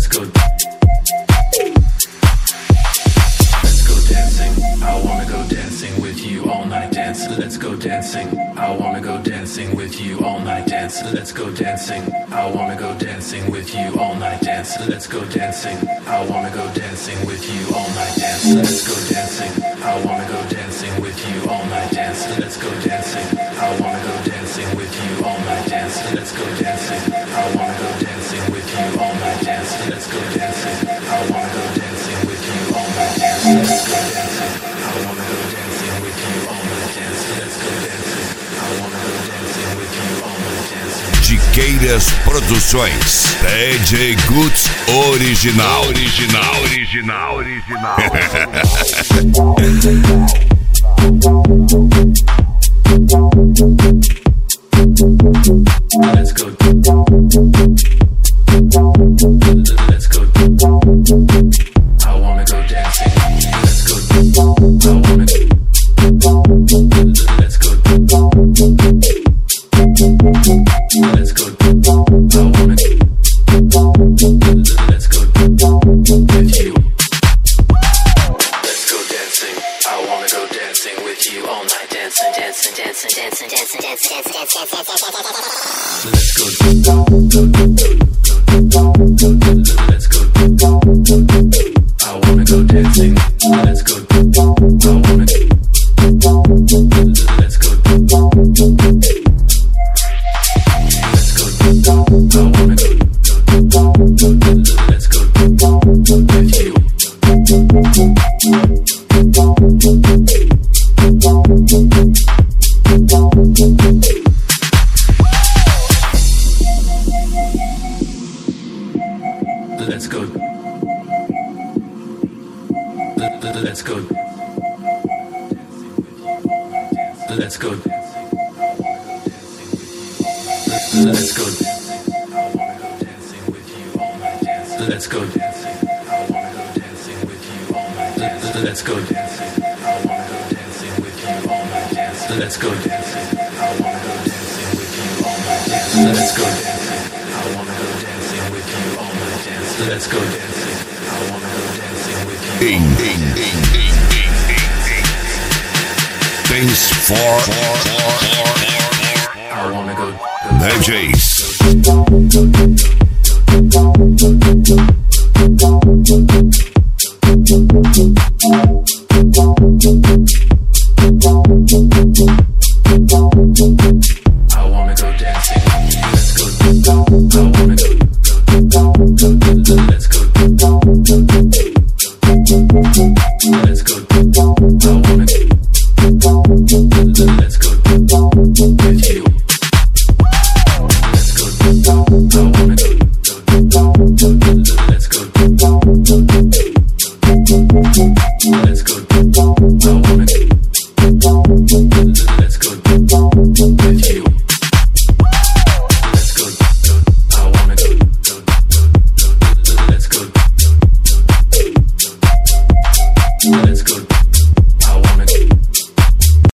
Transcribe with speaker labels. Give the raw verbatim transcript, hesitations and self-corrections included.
Speaker 1: go. Let's go dancing. I wanna go dancing with you all night. Dance. Let's go dancing. I wanna go dancing with you all night. Dance. Let's go dancing. I wanna go dancing with you all night. Dance. Let's go dancing. I wanna go dancing with you all night. Dance. Let's go dancing. I wanna go dancing with you all night. Dance. Let's go dancing. I wanna go dancing with you all night. Dance. Let's go dancing. I wanna go dancing with you all night. Dance. Let's go dancing. I wanna go dancing with you all night. Dance. Let's go dancing. I wanna go dancing with you all night. Dance. Let's go dancing. I wanna go dancing with you all night. Dance.
Speaker 2: Diqueiras Produções. D J Guts Original. Original. Original. Original.
Speaker 1: Let's go. Let's go. I wanna go dancing. Let's go. I wanna. Let's go. Let's go. I wanna. Let's go. With you. Let's go dancing. I wanna go dancing with you all night. Dancing, dancing, dancing, dancing, dancing, dancing, dancing, dancing, dancing. Let's go. Let's go. I wanna go dancing. Let's go. I wanna. Let's go. Let's go. I wanna go. Let's go. With you. Let's go. Let's go. Let's go. Let's go. Let's go. Let's go. Let's go. I wanna go dancing with you all night. Dance. Let's go dancing. I wanna go dancing with you all night. Dance. Let's go dancing. I wanna go dancing with you.
Speaker 2: Ding, ding, ding, ding, ding, ding, ding. Thanks for, for, for, for, for.
Speaker 1: I wanna go.
Speaker 2: D Js.